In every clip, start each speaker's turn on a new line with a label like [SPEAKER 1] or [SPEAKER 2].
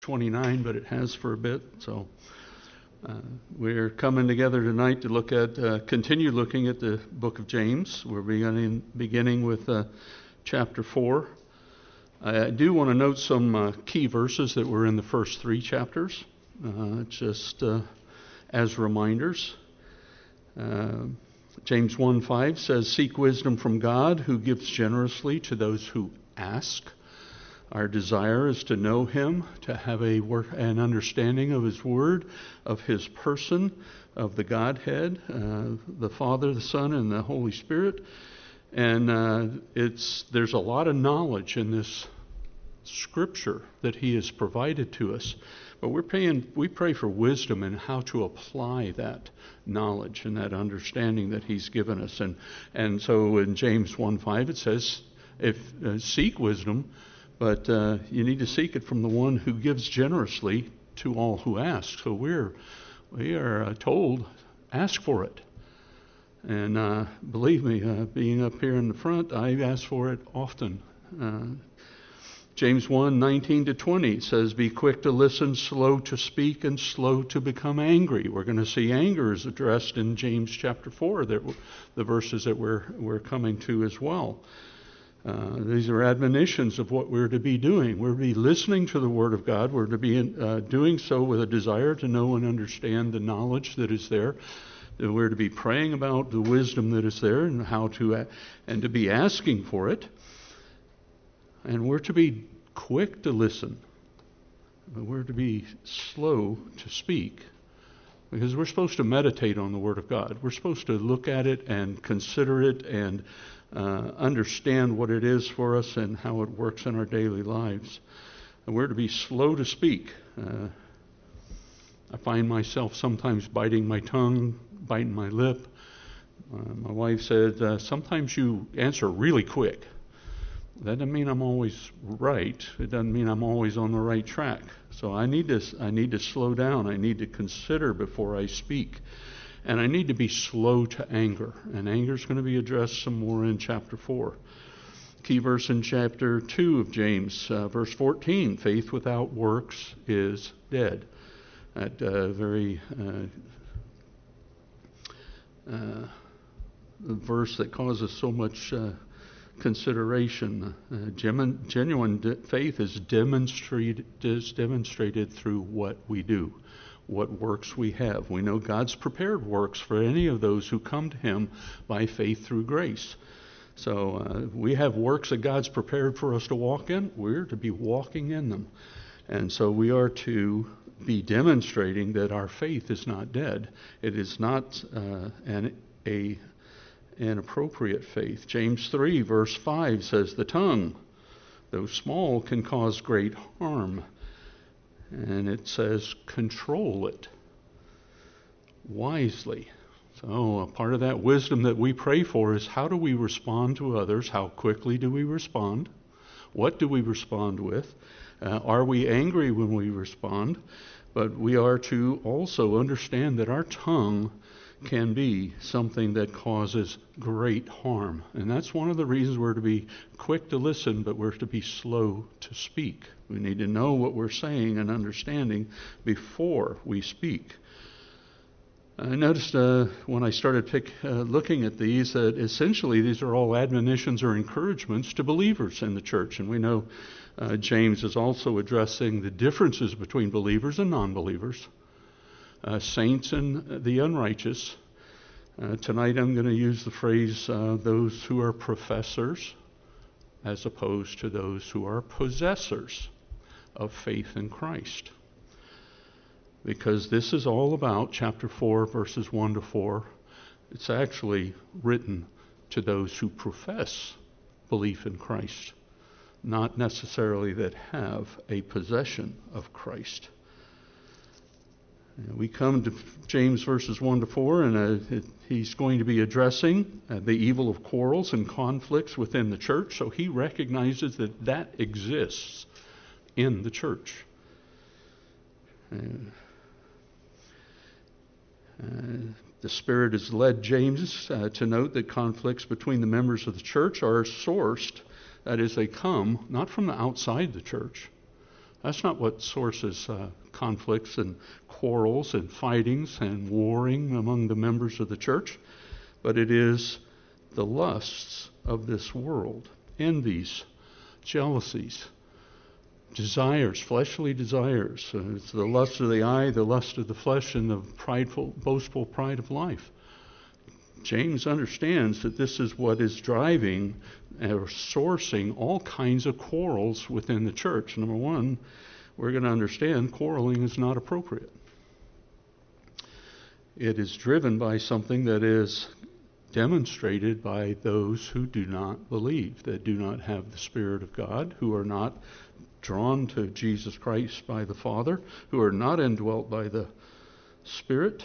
[SPEAKER 1] 29, but it has for a bit. So we're coming together tonight to look at, continue looking at the book of James. We're beginning with chapter 4. I do want to note some key verses that were in the first three chapters, just as reminders. James 1:5 says, "Seek wisdom from God, who gives generously to those who ask." Our desire is to know Him, to have an understanding of His Word, of His person, of the Godhead, the Father, the Son, and the Holy Spirit. And there's a lot of knowledge in this Scripture that He has provided to us. But we pray for wisdom in how to apply that knowledge and that understanding that He's given us. And so in James 1:5 it says, seek wisdom, but you need to seek it from the one who gives generously to all who ask. So we are told, ask for it. And believe me, being up here in the front, I ask for it often. James 1:19-20 says, "Be quick to listen, slow to speak, and slow to become angry." We're going to see anger is addressed in James chapter 4, the verses that we're coming to as well. These are admonitions of what we're to be doing. We're to be listening to the Word of God. We're to be doing so with a desire to know and understand the knowledge that is there. We're to be praying about the wisdom that is there and and to be asking for it. And we're to be quick to listen. We're to be slow to speak, because we're supposed to meditate on the Word of God. We're supposed to look at it and consider it and understand what it is for us and how it works in our daily lives. And we're to be slow to speak. I find myself sometimes biting my tongue, biting my lip. My wife said, sometimes you answer really quick. That doesn't mean I'm always right. It doesn't mean I'm always on the right track. So I need to slow down. I need to consider before I speak. And I need to be slow to anger. And anger is going to be addressed some more in chapter 4. Key verse in chapter 2 of James, verse 14, "Faith without works is dead." That very verse that causes so much consideration. Genuine faith is demonstrated through what we do, what works we have. We know God's prepared works for any of those who come to Him by faith through grace. So we have works that God's prepared for us to walk in. We're to be walking in them. And so we are to be demonstrating that our faith is not dead. It is not an appropriate faith. James 3 verse 5 says, "The tongue, though small, can cause great harm." And it says, control it wisely. So a part of that wisdom that we pray for is, how do we respond to others? How quickly do we respond? What do we respond with? Are we angry when we respond? But we are to also understand that our tongue can be something that causes great harm. And that's one of the reasons we're to be quick to listen, but we're to be slow to speak. We need to know what we're saying and understanding before we speak. I noticed when I started looking at these that essentially these are all admonitions or encouragements to believers in the church. And we know James is also addressing the differences between believers and non-believers. Saints and the unrighteous. Tonight I'm going to use the phrase those who are professors as opposed to those who are possessors of faith in Christ. Because this is all about chapter 4 verses 1-4. It's actually written to those who profess belief in Christ, not necessarily that have a possession of Christ. We come to James verses 1-4, and he's going to be addressing the evil of quarrels and conflicts within the church. So he recognizes that exists in the church. The Spirit has led James to note that conflicts between the members of the church are sourced, that is, they come not from the outside the church, That's not what sources conflicts and quarrels and fightings and warring among the members of the church, but it is the lusts of this world, envies, jealousies, desires, fleshly desires. It's the lust of the eye, the lust of the flesh, and the prideful, boastful pride of life. James understands that this is what is driving or sourcing all kinds of quarrels within the church. Number one, we're going to understand quarreling is not appropriate. It is driven by something that is demonstrated by those who do not believe, that do not have the Spirit of God, who are not drawn to Jesus Christ by the Father, who are not indwelt by the Spirit.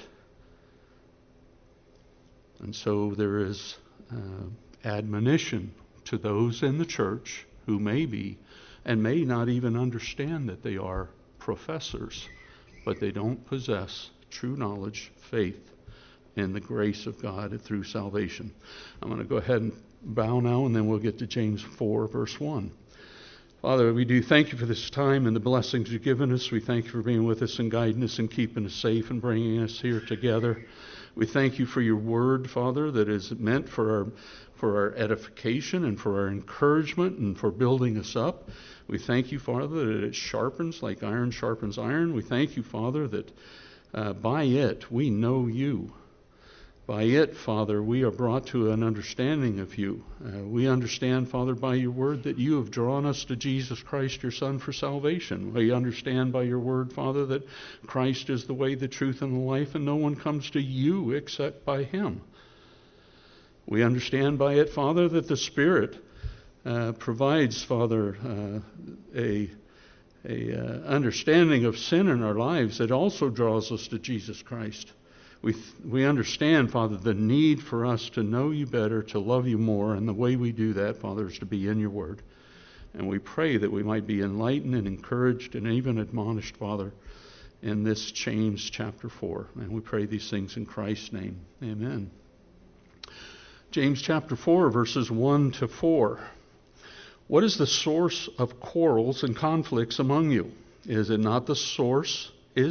[SPEAKER 1] And so there is admonition to those in the church who may be and may not even understand that they are professors, but they don't possess true knowledge, faith in the grace of God through salvation. I'm going to go ahead and bow now, and then we'll get to James 4, verse 1. Father, we do thank you for this time and the blessings you've given us. We thank you for being with us and guiding us and keeping us safe and bringing us here together. We thank you for your word, Father, that is meant for our edification and for our encouragement and for building us up. We thank you, Father, that it sharpens like iron sharpens iron. We thank you, Father, that by it we know you. By it, Father, we are brought to an understanding of you. We understand, Father, by your word that you have drawn us to Jesus Christ, your Son, for salvation. We understand by your word, Father, that Christ is the way, the truth, and the life, and no one comes to you except by him. We understand by it, Father, that the Spirit provides, Father, a understanding of sin in our lives that also draws us to Jesus Christ. We understand, Father, the need for us to know you better, to love you more, and the way we do that, Father, is to be in your word. And we pray that we might be enlightened and encouraged and even admonished, Father, in this James chapter 4. And we pray these things in Christ's name. Amen. James chapter 4, verses 1 to 4. What is the source of quarrels and conflicts among you? Is not the source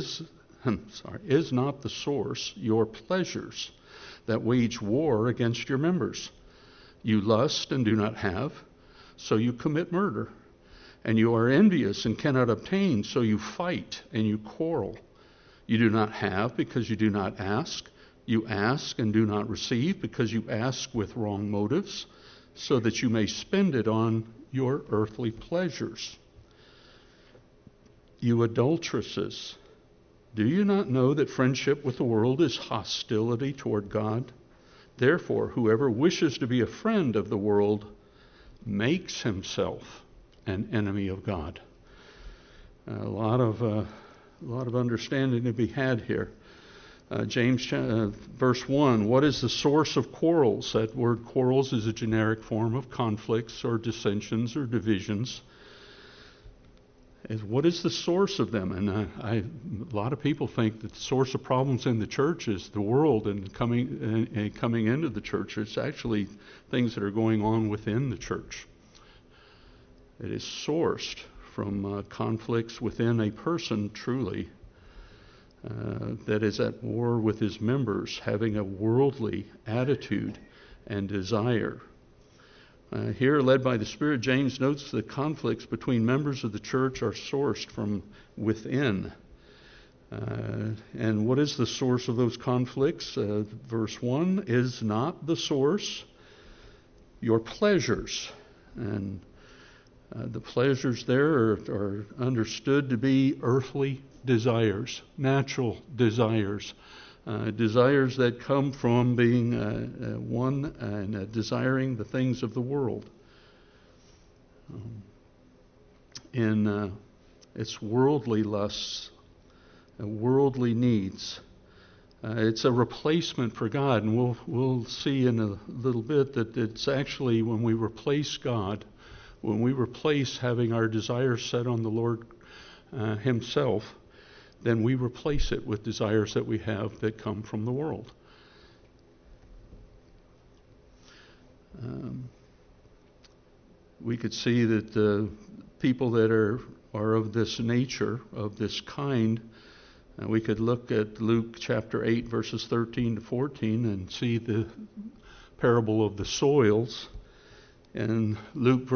[SPEAKER 1] your pleasures that wage war against your members? You lust and do not have, so you commit murder. And you are envious and cannot obtain, so you fight and you quarrel. You do not have because you do not ask. You ask and do not receive because you ask with wrong motives, so that you may spend it on your earthly pleasures. You adulteresses, do you not know that friendship with the world is hostility toward God? Therefore, whoever wishes to be a friend of the world makes himself an enemy of God. A lot of understanding to be had here. James verse 1, what is the source of quarrels? That word quarrels is a generic form of conflicts or dissensions or divisions. What is the source of them? And a lot of people think that the source of problems in the church is the world and coming into the church. It's actually things that are going on within the church. It is sourced from conflicts within a person, truly, that is at war with his members, having a worldly attitude and desire. Here, led by the Spirit, James notes that conflicts between members of the church are sourced from within. And what is the source of those conflicts? Verse 1, is not the source your pleasures. And the pleasures there are understood to be earthly desires, natural desires. Desires that come from being one and desiring the things of the world. In its worldly lusts, worldly needs. It's a replacement for God, and we'll see in a little bit that it's actually when we replace God, when we replace having our desires set on the Lord Himself, then we replace it with desires that we have that come from the world. We could see that people that are are of this nature, of this kind. We could look at Luke chapter 8, verses 13 to 14 and see the parable of the soils. In Luke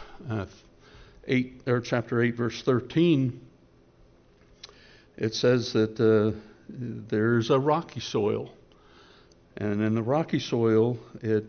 [SPEAKER 1] chapter 8, verse 13, it says that there's a rocky soil. And in the rocky soil, it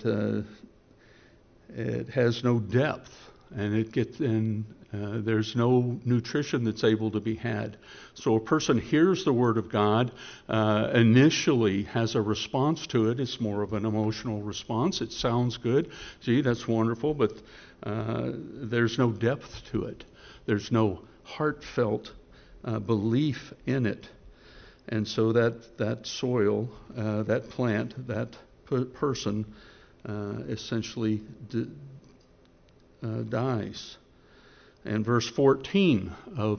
[SPEAKER 1] has no depth, and there's no nutrition that's able to be had. So a person hears the Word of God, initially has a response to it. It's more of an emotional response. It sounds good. Gee, that's wonderful, but there's no depth to it. There's no heartfelt belief in it. And so that soil, that plant, that person essentially dies. And verse 14 of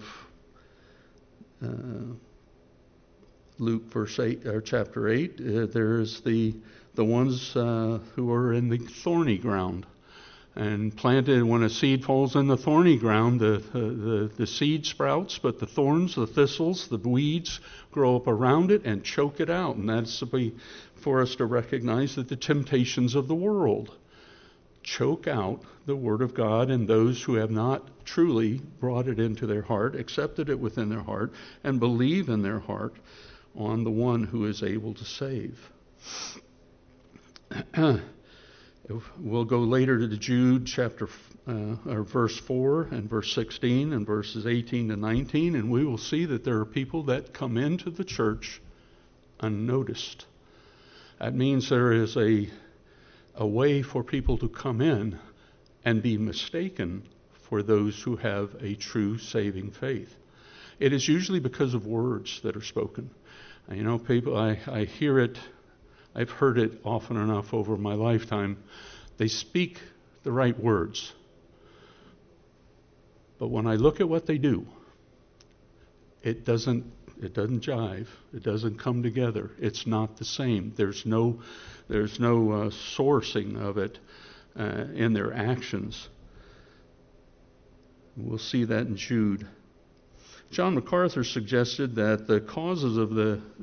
[SPEAKER 1] Luke chapter 8, there's the ones who are in the thorny ground. And planted, when a seed falls in the thorny ground, the seed sprouts, but the thorns, the thistles, the weeds grow up around it and choke it out. And that's for us to recognize that the temptations of the world choke out the Word of God, and those who have not truly brought it into their heart, accepted it within their heart, and believe in their heart on the one who is able to save. We'll go later to Jude verse 4 and verse 16 and verses 18 to 19, and we will see that there are people that come into the church unnoticed. That means there is a way for people to come in and be mistaken for those who have a true saving faith. It is usually because of words that are spoken. People, I hear it. I've heard it often enough over my lifetime. They speak the right words. But when I look at what they do, it doesn't jive. It doesn't come together. It's not the same. There's no sourcing of it in their actions. We'll see that in Jude. John MacArthur suggested that the causes of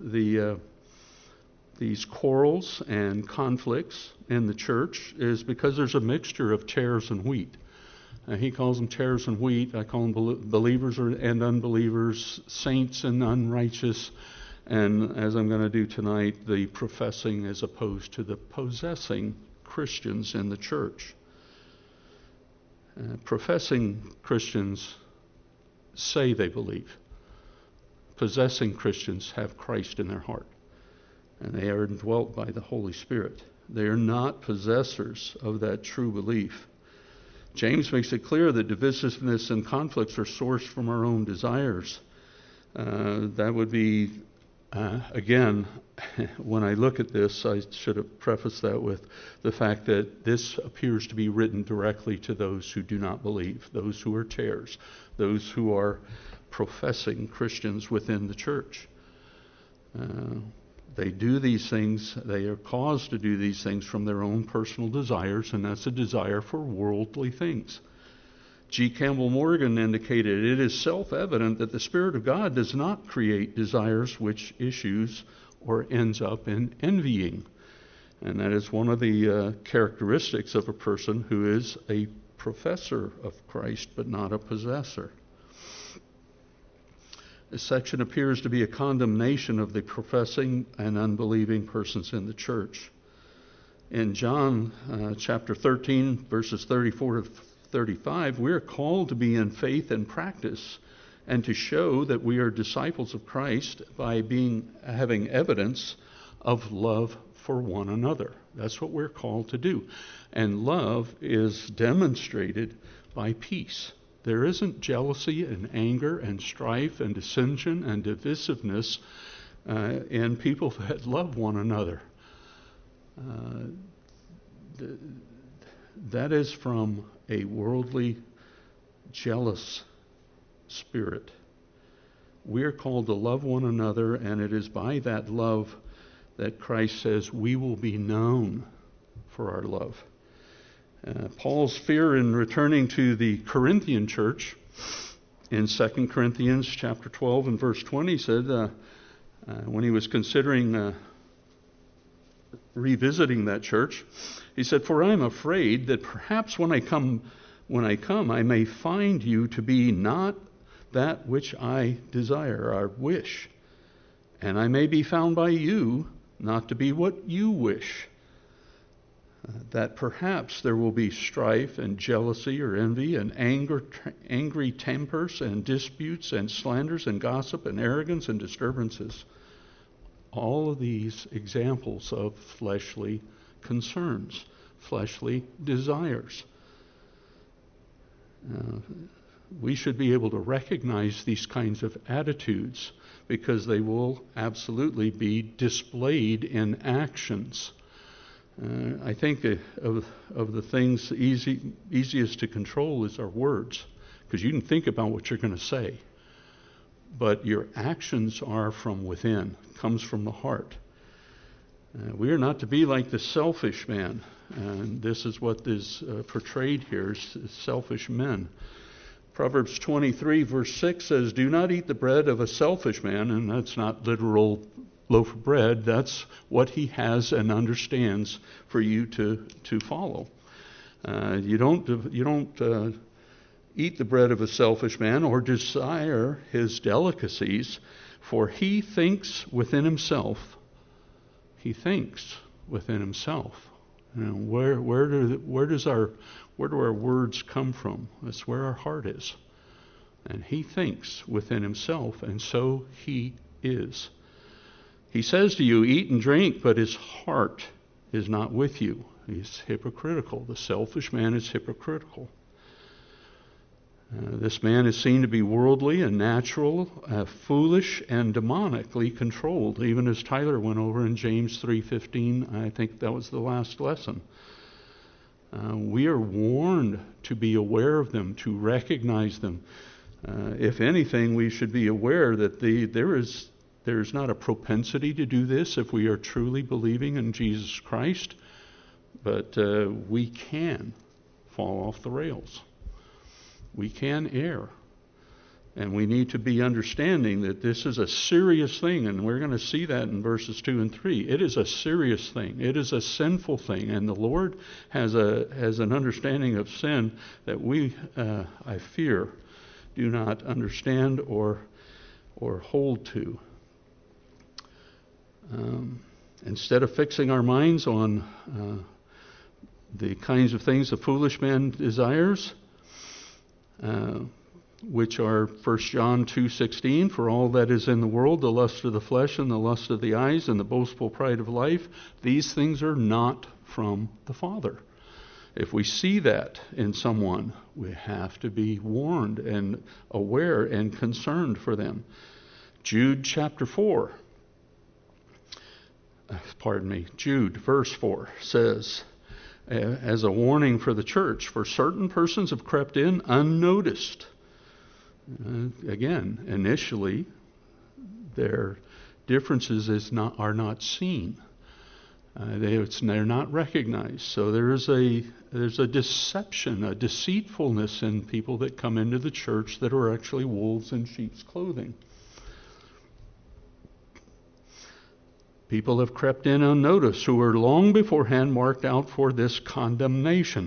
[SPEAKER 1] these quarrels and conflicts in the church is because there's a mixture of tares and wheat. He calls them tares and wheat. I call them believers and unbelievers, saints and unrighteous, and as I'm going to do tonight, the professing as opposed to the possessing Christians in the church. Professing Christians say they believe. Possessing Christians have Christ in their heart, and they are indwelt by the Holy Spirit. They are not possessors of that true belief. James makes it clear that divisiveness and conflicts are sourced from our own desires. That would be, again, when I look at this, I should have prefaced that with the fact that this appears to be written directly to those who do not believe, those who are tares, those who are professing Christians within the church. They do these things, they are caused to do these things from their own personal desires, and that's a desire for worldly things. G. Campbell Morgan indicated, it is self-evident that the Spirit of God does not create desires which issues or ends up in envying. And that is one of the characteristics of a person who is a professor of Christ but not a possessor. This section appears to be a condemnation of the professing and unbelieving persons in the church. In John chapter 13, verses 34 to 35, we are called to be in faith and practice and to show that we are disciples of Christ by having evidence of love for one another. That's what we're called to do. And love is demonstrated by peace. There isn't jealousy and anger and strife and dissension and divisiveness in people that love one another. That is from a worldly, jealous spirit. We are called to love one another, and it is by that love that Christ says we will be known for our love. Paul's fear in returning to the Corinthian church In 2 Corinthians chapter 12 and verse 20, he said, when he was considering revisiting that church, he said, "For I am afraid that perhaps when I come, I may find you to be not that which I desire or wish, and I may be found by you not to be what you wish. That perhaps there will be strife and jealousy or envy and angry tempers and disputes and slanders and gossip and arrogance and disturbances." All of these examples of fleshly concerns, fleshly desires. We should be able to recognize these kinds of attitudes because they will absolutely be displayed in actions. I think of the things easiest to control is our words, because you can think about what you're going to say, but your actions are from within, comes from the heart. We are not to be like the selfish man, and this is what is portrayed here, is selfish men. Proverbs 23 verse 6 says, "Do not eat the bread of a selfish man," and that's not literal loaf of bread, that's what he has and understands for you to follow. You don't eat the bread of a selfish man or desire his delicacies, for he thinks within himself. He thinks within himself. You know, where do our words come from? That's where our heart is. And he thinks within himself, and so he is. He says to you, "Eat and drink," but his heart is not with you. He's hypocritical. The selfish man is hypocritical. This man is seen to be worldly and natural, foolish and demonically controlled, even as Tyler went over in James 3:15. I think that was the last lesson. We are warned to be aware of them, to recognize them. If anything, we should be aware that there is not a propensity to do this if we are truly believing in Jesus Christ, but we can fall off the rails. We can err. And we need to be understanding that this is a serious thing, and we're going to see that in verses 2 and 3. It is a serious thing. It is a sinful thing, and the Lord has an understanding of sin that we, I fear, do not understand or hold to. Instead of fixing our minds on the kinds of things a foolish man desires, which are 1 John 2:16, "For all that is in the world, the lust of the flesh and the lust of the eyes and the boastful pride of life, these things are not from the Father." If we see that in someone, we have to be warned and aware and concerned for them. Jude verse 4 says, as a warning for the church, "For certain persons have crept in unnoticed." Again, initially, their differences are not seen. They're not recognized. So there's a deception, a deceitfulness in people that come into the church that are actually wolves in sheep's clothing. People have crept in unnoticed who were long beforehand marked out for this condemnation.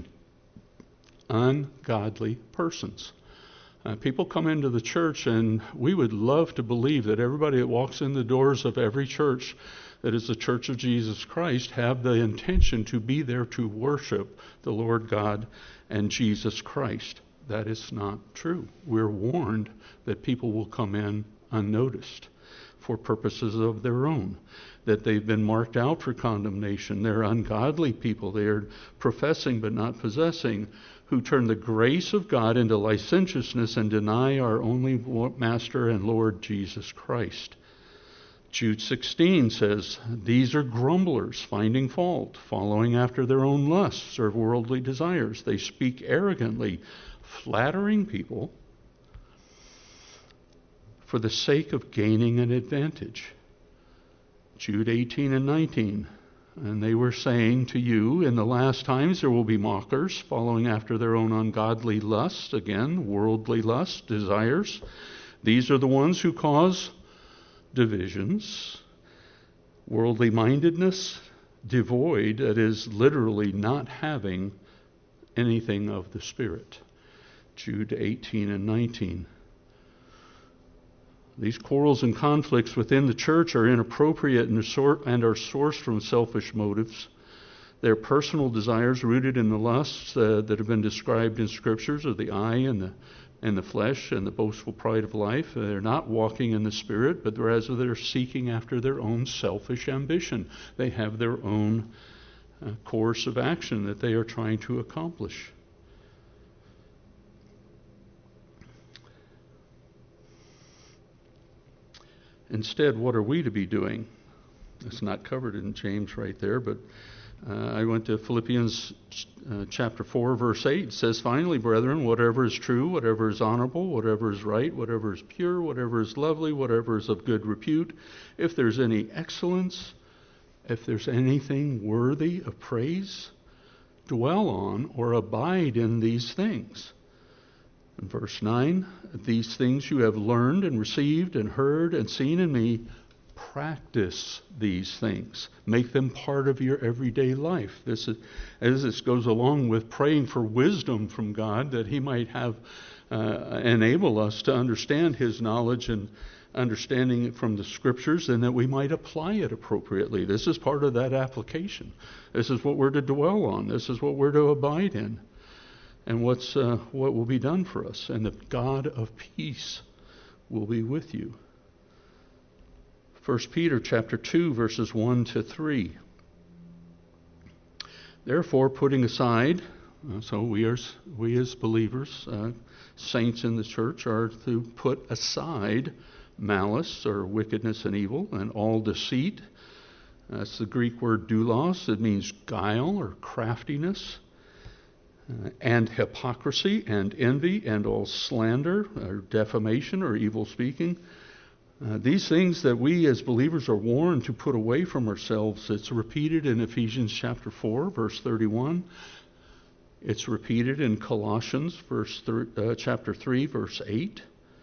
[SPEAKER 1] Ungodly persons. People come into the church, and we would love to believe that everybody that walks in the doors of every church that is the Church of Jesus Christ have the intention to be there to worship the Lord God and Jesus Christ. That is not true. We're warned that people will come in unnoticed for purposes of their own, that they've been marked out for condemnation. They're ungodly people. They are professing but not possessing, who turn the grace of God into licentiousness and deny our only Master and Lord Jesus Christ. Jude 16 says, "These are grumblers, finding fault, following after their own lusts or worldly desires. They speak arrogantly, flattering people for the sake of gaining an advantage." Jude 18 and 19, And they were saying to you, in the last times there will be mockers, following after their own ungodly lusts, again, worldly lusts, desires. These are the ones who cause divisions, worldly mindedness, devoid, that is literally not having anything of the Spirit. Jude 18 and 19. These quarrels and conflicts within the church are inappropriate and are sourced from selfish motives. They're personal desires rooted in the lusts that have been described in Scriptures of the eye and the flesh and the boastful pride of life. They're not walking in the Spirit, but rather they're seeking after their own selfish ambition. They have their own course of action that they are trying to accomplish. Instead, what are we to be doing? It's not covered in James right there, but I went to Philippians chapter 4, verse 8. It says, "Finally, brethren, whatever is true, whatever is honorable, whatever is right, whatever is pure, whatever is lovely, whatever is of good repute, if there's any excellence, if there's anything worthy of praise, dwell on or abide in these things." In verse 9, "These things you have learned and received and heard and seen in me, practice these things. Make them part of your everyday life." This goes along with praying for wisdom from God, that He might have enable us to understand His knowledge and understanding it from the Scriptures, and that we might apply it appropriately. This is part of that application. This is what we're to dwell on. This is what we're to abide in. And what will be done for us. And the God of peace will be with you. 1 Peter chapter 2, verses 1 to 3. "Therefore, putting aside," so we as believers, saints in the church, are to put aside malice or wickedness and evil and all deceit. That's the Greek word doulos. It means guile or craftiness. And hypocrisy and envy and all slander or defamation or evil speaking. These things that we as believers are warned to put away from ourselves. It's repeated in Ephesians chapter 4, verse 31. It's repeated in Colossians chapter 3, verse 8.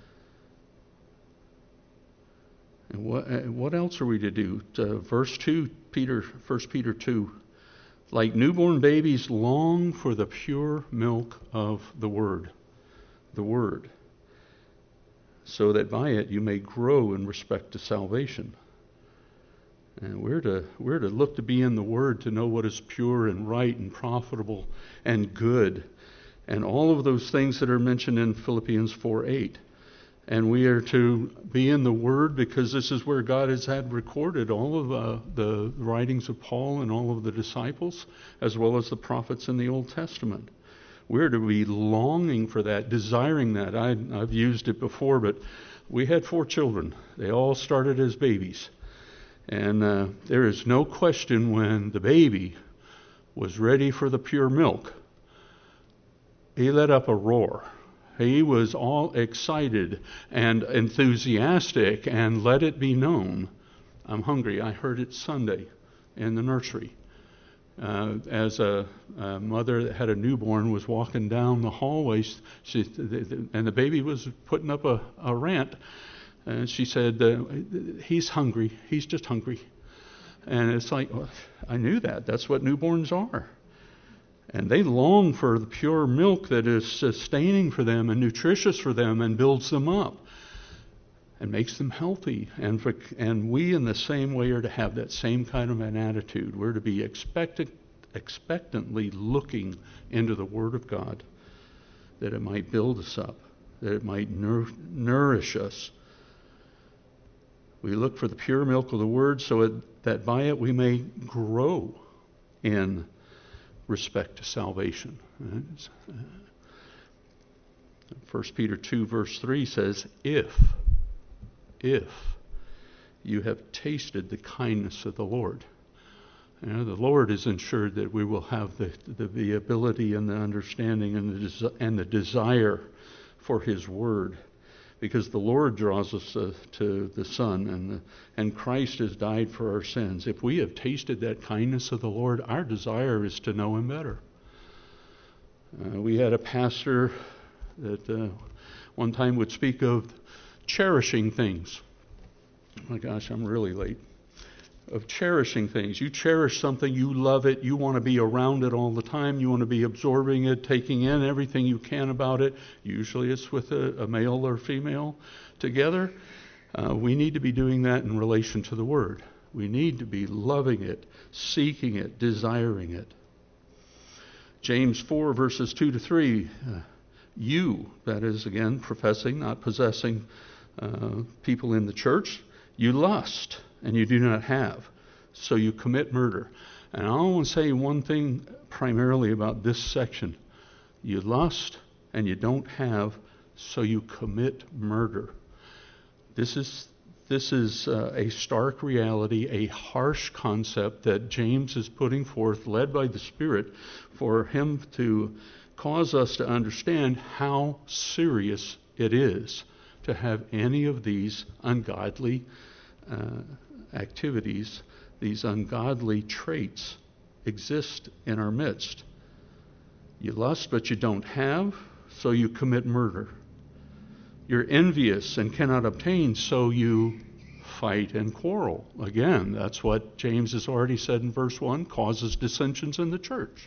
[SPEAKER 1] And what else are we to do? Verse 2, 1 Peter 2. "Like newborn babies, long for the pure milk of the Word, so that by it you may grow in respect to salvation." And we're to look to be in the Word to know what is pure and right and profitable and good, and all of those things that are mentioned in Philippians 4:8. And we are to be in the Word because this is where God has had recorded all of the writings of Paul and all of the disciples, as well as the prophets in the Old Testament. We're to be longing for that, desiring that. I've used it before, but we had 4 children. They all started as babies. And there is no question when the baby was ready for the pure milk, he let up a roar. He was all excited and enthusiastic and let it be known, "I'm hungry." I heard it Sunday in the nursery. As a mother that had a newborn was walking down the hallway, and the baby was putting up a rant, and she said, "He's hungry. He's just hungry." And it's like, well, I knew that. That's what newborns are. And they long for the pure milk that is sustaining for them and nutritious for them and builds them up and makes them healthy. And we in the same way are to have that same kind of an attitude. We're to be expectantly looking into the Word of God, that it might build us up, that it might nourish us. We look for the pure milk of the Word so that by it we may grow in respect to salvation. 1 Peter 2 verse 3 says, if you have tasted the kindness of the Lord. The Lord has ensured that we will have the ability and the understanding and the desire for His Word. because the Lord draws us to the Son, and Christ has died for our sins. If we have tasted that kindness of the Lord, our desire is to know Him better. We had a pastor that one time would speak of cherishing things. Oh my gosh, I'm really late. Of cherishing things. You cherish something, you love it, you want to be around it all the time, you want to be absorbing it, taking in everything you can about it. Usually it's with a male or female together. We need to be doing that in relation to the Word. We need to be loving it, seeking it, desiring it. James 4 verses 2 to 3. You, that is again professing, not possessing people in the church, you lust and you do not have, so you commit murder. And I want to say one thing primarily about this section. You lust and you don't have, so you commit murder. This is a stark reality, a harsh concept that James is putting forth, led by the Spirit, for him to cause us to understand how serious it is to have any of these ungodly activities, these ungodly traits exist in our midst. You lust, but you don't have, so you commit murder. You're envious and cannot obtain, so you fight and quarrel. Again, that's what James has already said in verse 1, causes dissensions in the church.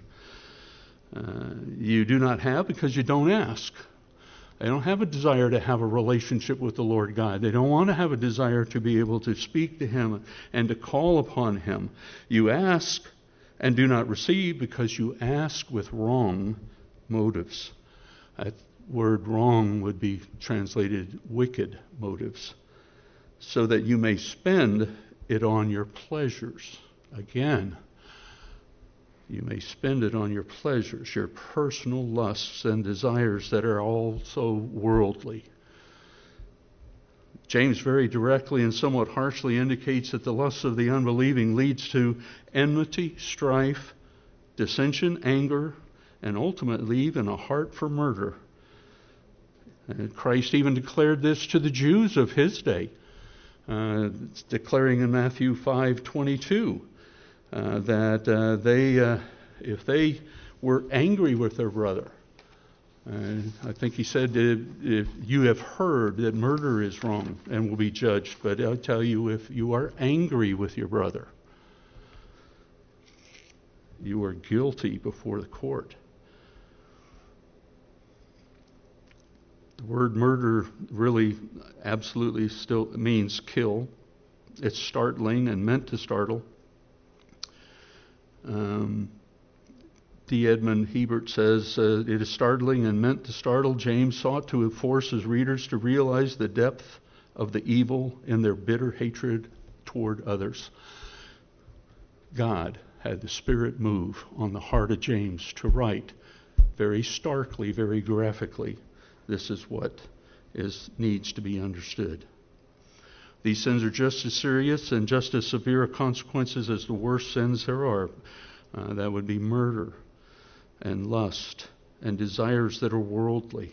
[SPEAKER 1] You do not have because you don't ask. They don't have a desire to have a relationship with the Lord God. They don't want to have a desire to be able to speak to Him and to call upon Him. You ask and do not receive because you ask with wrong motives. That word wrong would be translated wicked motives, so that you may spend it on your pleasures. Again, you may spend it on your pleasures, your personal lusts and desires that are also worldly. James very directly and somewhat harshly indicates that the lusts of the unbelieving leads to enmity, strife, dissension, anger, and ultimately even a heart for murder. And Christ even declared this to the Jews of His day, declaring in Matthew 5:22 that if they were angry with their brother, and I think He said, if you have heard that murder is wrong and will be judged, but I'll tell you, if you are angry with your brother, you are guilty before the court. The word murder really absolutely still means kill. It's startling and meant to startle. D. Edmund Hebert says, it is startling and meant to startle. James sought to force his readers to realize the depth of the evil in their bitter hatred toward others. God had the Spirit move on the heart of James to write very starkly, very graphically, this is what needs to be understood. These sins are just as serious and just as severe consequences as the worst sins there are. That would be murder and lust and desires that are worldly.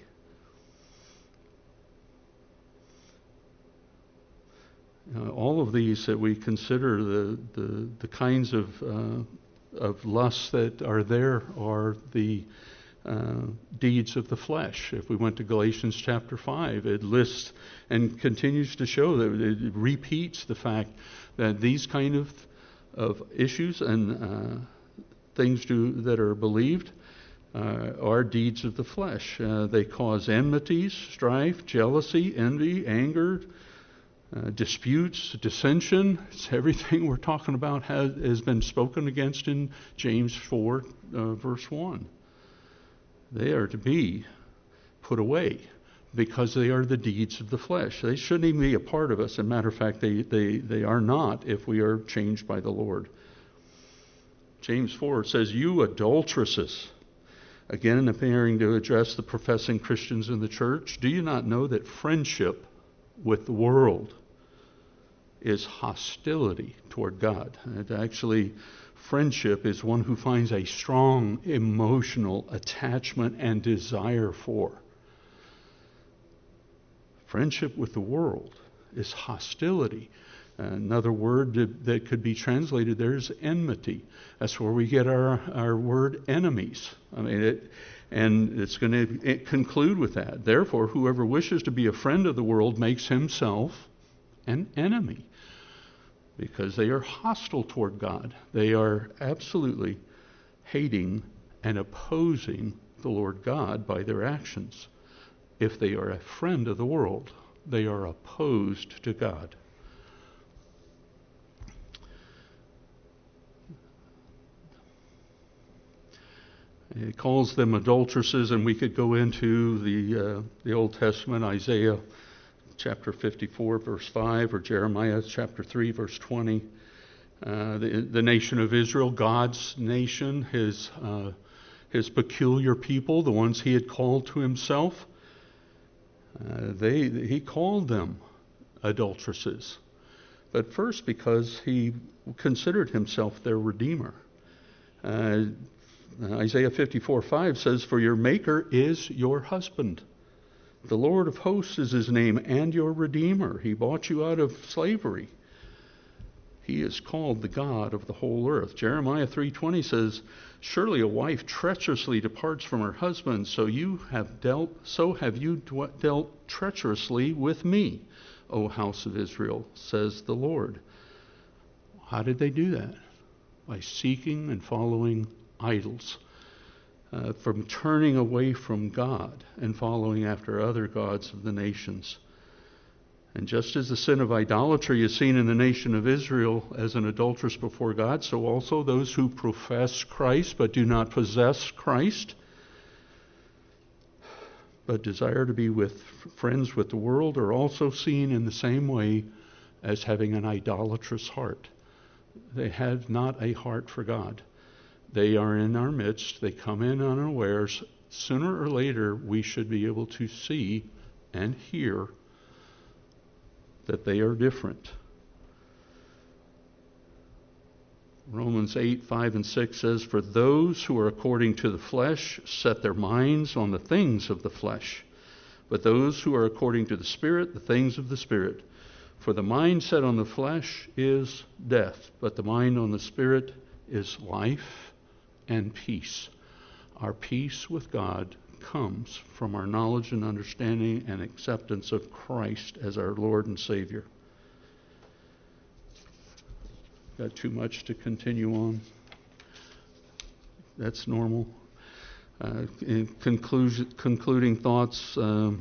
[SPEAKER 1] All of these that we consider the kinds of lusts that are there are the deeds of the flesh. If we went to Galatians chapter 5, it lists and continues to show that it repeats the fact that these kind of issues and things that are believed are deeds of the flesh. They cause enmities, strife, jealousy, envy, anger, disputes, dissension. It's everything we're talking about has been spoken against in James 4, verse 1. They are to be put away because they are the deeds of the flesh. They shouldn't even be a part of us. As a matter of fact, they are not if we are changed by the Lord. James 4 says, you adulteresses. Again, appearing to address the professing Christians in the church, do you not know that friendship with the world is hostility toward God? And actually, friendship is one who finds a strong emotional attachment and desire for. Friendship with the world is hostility. Another word that could be translated there is enmity. That's where we get our word enemies. I mean, it's going to conclude with that. Therefore, whoever wishes to be a friend of the world makes himself an enemy, because they are hostile toward God. They are absolutely hating and opposing the Lord God by their actions. If they are a friend of the world, they are opposed to God. It calls them adulteresses, and we could go into the Old Testament, Isaiah chapter 54, verse 5, or Jeremiah chapter 3, verse 20. The nation of Israel, God's nation, his peculiar people, the ones he had called to himself, he called them adulteresses. But first, because he considered himself their redeemer. Isaiah 54:5 says, "For your Maker is your husband. The Lord of hosts is his name, and your Redeemer. He bought you out of slavery. He is called the God of the whole earth." Jeremiah 3:20 says, "Surely a wife treacherously departs from her husband, so have you dealt treacherously with me, O house of Israel, says the Lord." How did they do that? By seeking and following idols, from turning away from God and following after other gods of the nations. And just as the sin of idolatry is seen in the nation of Israel as an adulteress before God, so also those who profess Christ but do not possess Christ, but desire to be friends with the world, are also seen in the same way as having an idolatrous heart. They have not a heart for God. They are in our midst. They come in unawares. Sooner or later, we should be able to see and hear that they are different. Romans 8:5 and 6 says, "For those who are according to the flesh set their minds on the things of the flesh, but those who are according to the Spirit, the things of the Spirit. For the mind set on the flesh is death, but the mind on the Spirit is life and peace." Our peace with God comes from our knowledge and understanding and acceptance of Christ as our Lord and Savior. Got too much to continue on? That's normal. In concluding thoughts,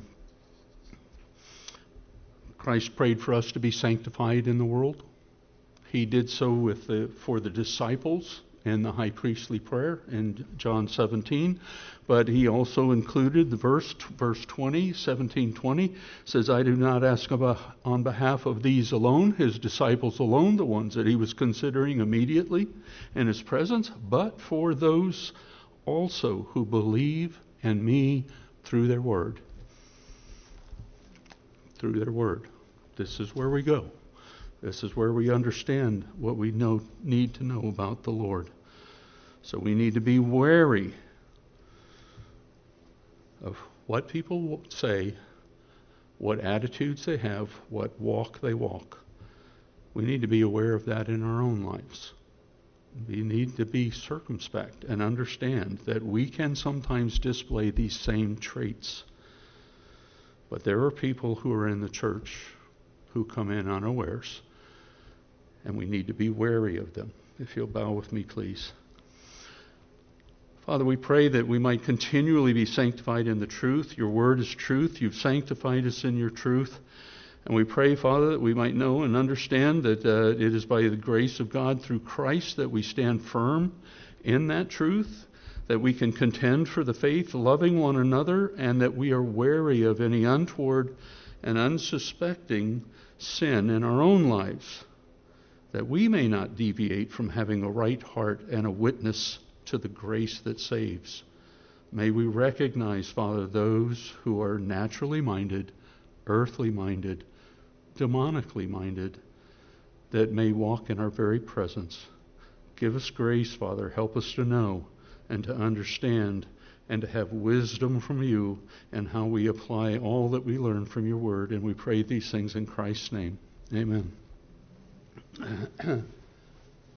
[SPEAKER 1] Christ prayed for us to be sanctified in the world. He did so for the disciples in the high priestly prayer in John 17, but he also included the verse 20, 17:20 says, "I do not ask on behalf of these alone," his disciples alone, the ones that he was considering immediately in his presence, "but for those also who believe in me through their word." Through their word. This is where we go. This is where we understand what we need to know about the Lord. So we need to be wary of what people say, what attitudes they have, what walk they walk. We need to be aware of that in our own lives. We need to be circumspect and understand that we can sometimes display these same traits. But there are people who are in the church who come in unawares, and we need to be wary of them. If you'll bow with me, please. Father, we pray that we might continually be sanctified in the truth. Your word is truth. You've sanctified us in your truth. And we pray, Father, that we might know and understand that it is by the grace of God through Christ that we stand firm in that truth, that we can contend for the faith, loving one another, and that we are wary of any untoward and unsuspecting sin in our own lives, that we may not deviate from having a right heart and a witness to the grace that saves. May we recognize, Father, those who are naturally minded, earthly minded, demonically minded, that may walk in our very presence. Give us grace, Father. Help us to know and to understand and to have wisdom from you and how we apply all that we learn from your word. And we pray these things in Christ's name. Amen.